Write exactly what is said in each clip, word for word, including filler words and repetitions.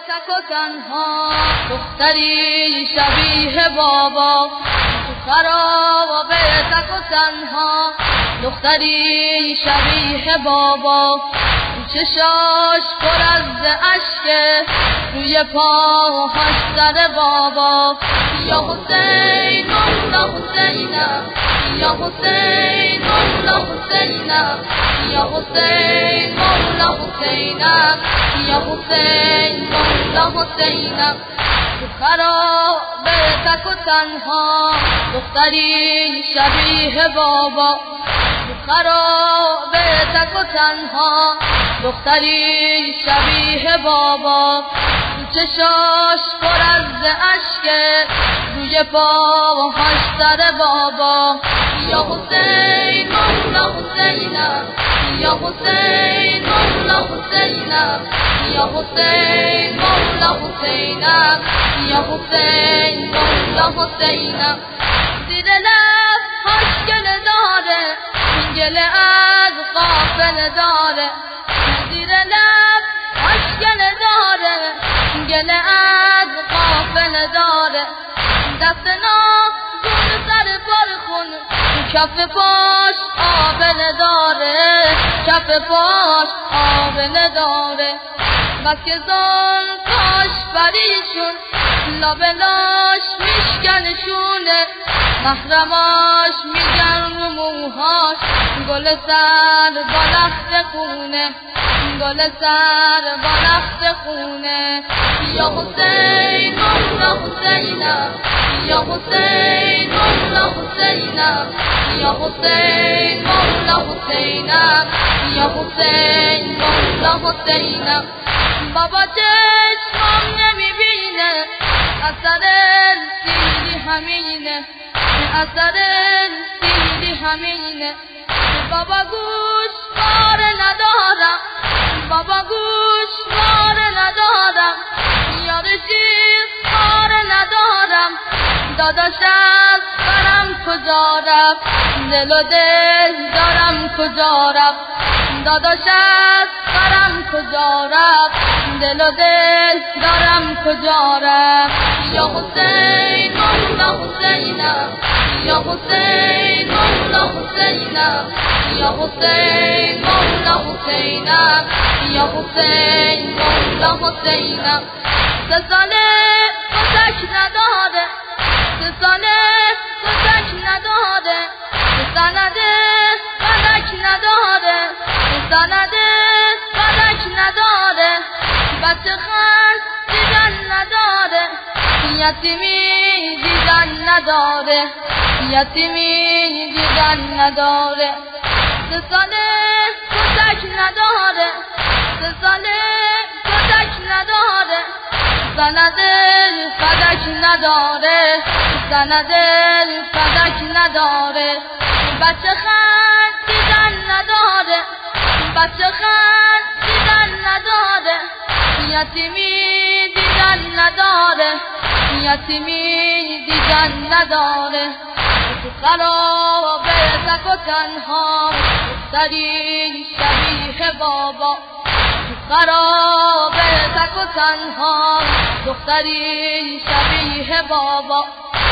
تک و تنها دختری شبیه بابا، تو خرابه تک و تنها دختری شبیه بابا، چشاش پر از اشک روی پاهاش سر بابا. یا حسین مولا حسینم، یا حسین مولا حسینم، یا حسین مولا حسینم، یا حسین مولا حسینم. تو خرابه تک و تنها دختری شبیه بابا، تو خرابه تک و تنها دختری شبیه بابا، چشاش پر از اشک روی پاهاش سر بابا. یا حسین مولا حسینم، یا حسین مولا حسینم، یا حسین مولا حسینم، یا حسین مولا حسینم. زیر لب هاش گله داره، گله از غافل داره، زیر لب هاش گله داره، گله از غافل داره. دست نازون سر پر خون، کف پاش آبله داره، کف پاش آبله داره. بس که زلفاش پریشون لابلاش میشکنشونه، محرماش میگن رو موهاش گل سر با لخت خونه، گل سر با لخت خونه. یا حسین مولا حسینم، یا حسین مولا حسینم، یا حسین مولا حسینم، یا حسین مولا حسینم. بابا چشمم نمیبینه، اثر سیری همینه، اثر سیری همینه. بابا گوش بار ندارم، بابا گوش بار ندارم، یاد شیر بار ندارم. داداش از برم کجا رفت، دل و دل دارم کجا رفت، داداش از برم کجا رفت، دل و دل دارم کجا رفت. یا حسین مولا حسینم، یا حسین مولا حسینم، یا حسین مولا حسینم، یا حسین مولا حسینم. سه ساله کتک نداره، سه ساله کتک نداره، سنده فلک نداره، سنده فلک نداره. بچه خرد دیدن نداره، یتیمی دیدن نداره، یتیمی دیدن نداره. سه ساله کتک نداره، سه ساله کتک نداره، سنده فلک نداره، سنده فلک نداره. بچه خرد دیدن نداره، بچه خرد دیدن نداره، یتیمی دیدن نداره، یتیمی دیدن نداره. تو خرابه تک و تنها دختری شبیه بابا، تو خرابه تک و تنها دختری شبیه بابا،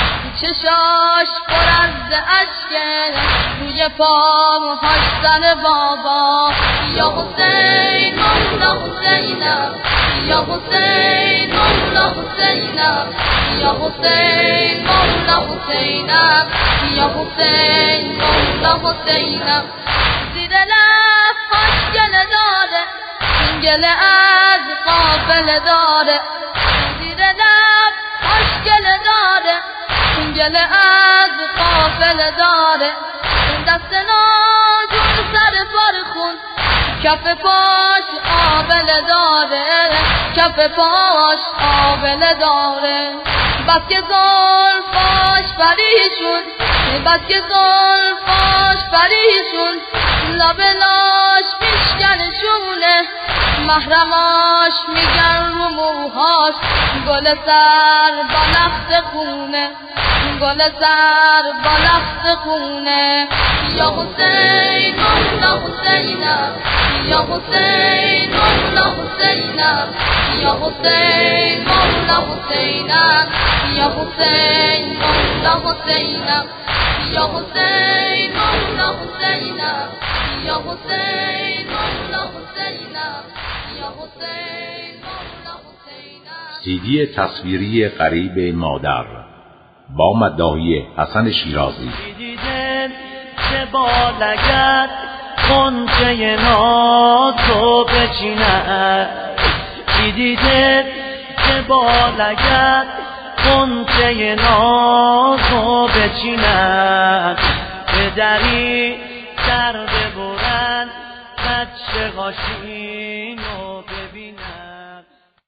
چشاش پر از اشک روی پاهاش سر بابا. یا حسین مولا حسینم، یا حسین مولا حسینم، یا حسین مولا حسینم، یا حسین مولا حسینم. زیر لب هاش گله داره، گله از غافل داره، زیر لب هاش گله داره، گله از غافل داره. دست نازون سر پر خون، کف پاش آبله داره، کف پاش آبله داره. بس که زلفاش پریشون، بس که زلفاش پریشون لابلاش میشکنشونه، محرماش میگن رو موهاش گل سر با لخت خونه، گل سر با لخت خونه. یا حسین مولا حسینم، یا حسین مولا حسینم، یا حسین مولا حسینم یا حسین مولا حسینم یا حسین مولا حسینم یا حسین مولا حسینم یا حسین مولا حسینم. سیدی تصویری غریب مادر با مداحی حسن شیرازی. دیدن چه بالگت غنچه نازو بچیند، دیدن چه بالگت غنچه نازو بچیند، به دری در ببرند بچه غاشی